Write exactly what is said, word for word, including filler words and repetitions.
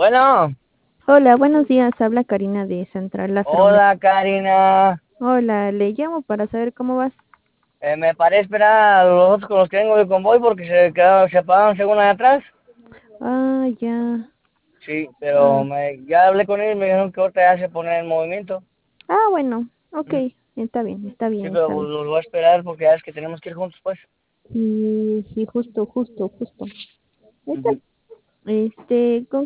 Bueno, Hola, buenos días. Habla Karina de Central Lastromes. hola Karina. Hola, le llamo para saber cómo vas. Eh, me paré a esperar a los otros con los que vengo de convoy porque se quedaron, se apagaron según allá atrás. Ah, ya. Sí, Ah, pero me, ya hablé con ellos y me dijeron que ahorita ya se pone en movimiento. ah, bueno, ok. Mm. Está bien, está Sí, bien, pero está pues, bien. los voy a esperar porque ya es que tenemos que ir juntos, pues. Sí, sí, justo, justo, justo. Está Ujú. bien. Este, ¿con